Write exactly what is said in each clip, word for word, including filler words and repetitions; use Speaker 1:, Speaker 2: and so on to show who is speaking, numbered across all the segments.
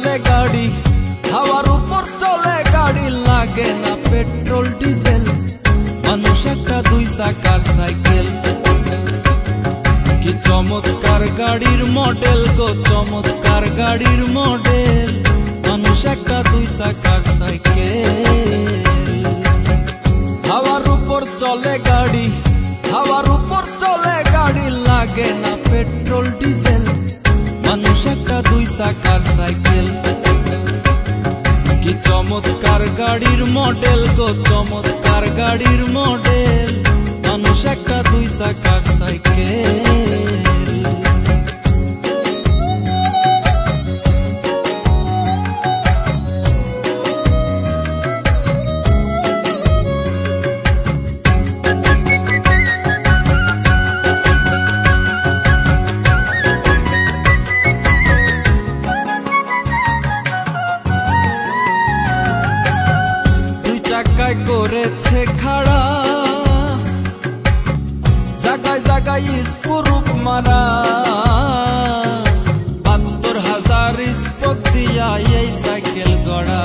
Speaker 1: চলে গাড়ি, হাওয়ার উপর চলে গাড়ি, লাগে না পেট্রোল ডিজেল, মানুষ একটা দুই চাকার সাইকেল। কি চমৎকার গাড়ির মডেল গো, চমৎকার গাড়ির মডেল, মানুষ একটা দুই চাকার সাইকেল। হাওয়ার উপর চলে গাড়ি, হাওয়ার উপর চলে গাড়ি, লাগে না পেট্রোল ডিজেল, মানুষ একটা দুই চাকার সাইকেল। কি চমৎকার গাড়ির মডেল গো, চমৎকার গাড়ির মডেল, মানুষ একটা দুই চাকার সাইকেল। জায়গায় করেছে খাড়া, জায়গায় জায়গায় স্ক্রুপ মারা, বাহাত্তর হাজার স্পোক দিয়া এই সাইকেল গড়া।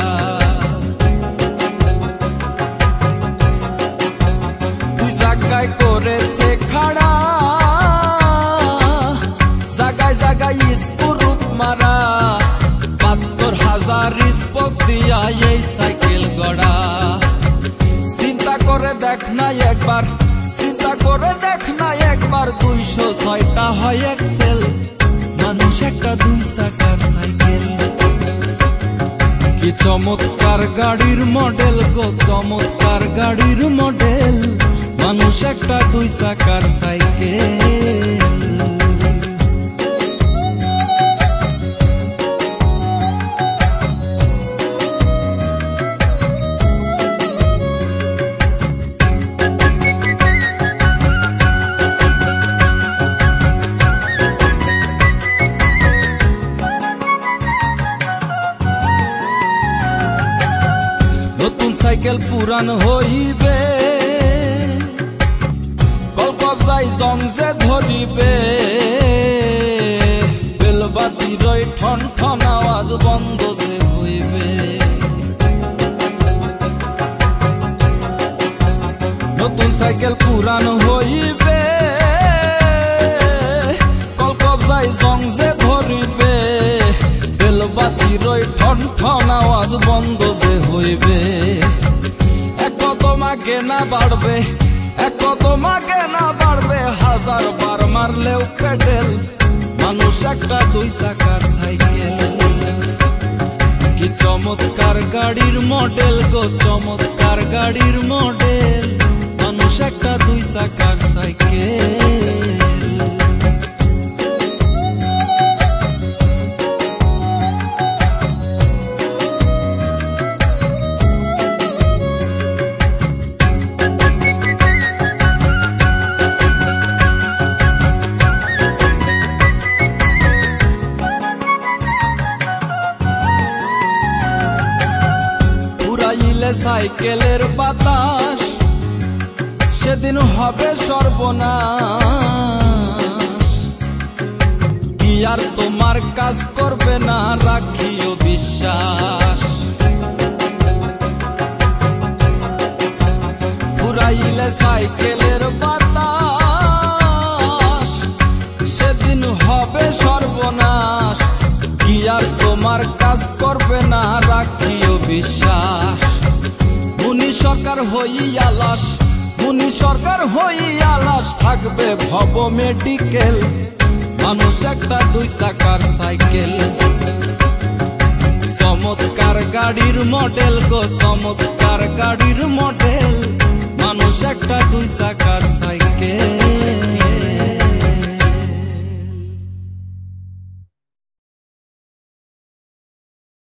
Speaker 1: দুই জায়গায় করেছে খাড়া, জায়গায় জায়গায় স্ক্রুপ মারা, বাহাত্তর হাজার স্পোক দিয়া এই সাইকেল গড়া। চিন্তা করে দেখ না একবার, চিন্তা করে দেখ না একবার, দুইশো ছয়টা হয় এক্সেল, মানুষ একটা দুই চাকার সাইকেল। কি চমৎকার গাড়ির মডেল গো, চমৎকার গাড়ির মডেল, মানুষ একটা দুই চাকার সাইকেল। নতুন সাইকেল পুরান হইবে, কলকবজাই জং যে ধরিবে, বেলবাতির ঠন ঠন আওয়াজ বন্ধ যে হইবে। নতুন সাইকেল পুরান হইবে, কলকবজাই জং যে ধরিবে, বেলবাতির ঠন ঠন আওয়াজ বন্ধ যে হইবে। এক কদম আগে না বাড়বে, এক কদম আগে না বাড়বে, হাজার বার মারলেও পেডেল, মানুষ একটা দুই চাকার সাইকেল। কি চমৎকার গাড়ির মডেল গো, চমৎকার গাড়ির মডেল, মানুষ একটা দুই চাকার সাইকেল। সাইকেলের বাতাস সেদিন হবে সর্বনাশ, কি আর তোমার কাজ করবে না, রাখিও বিশ্বাস। ঘুরাইলে সাইকেলের বাতাস সেদিন হবে সর্বনাশ, কি আর তোমার কাজ করবে না, রাখিও বিশ্বাস। মুনি সরকার হইয়া লাশ, মুনি সরকার হইয়া লাশ, থাকবে ভব মেডিকেল, মানুষ একটা দুই চাকার সাইকেল। চমৎকার গাড়ির মডেল গো, চমৎকার গাড়ির মডেল, মানুষ একটা দুই চাকার সাইকেল।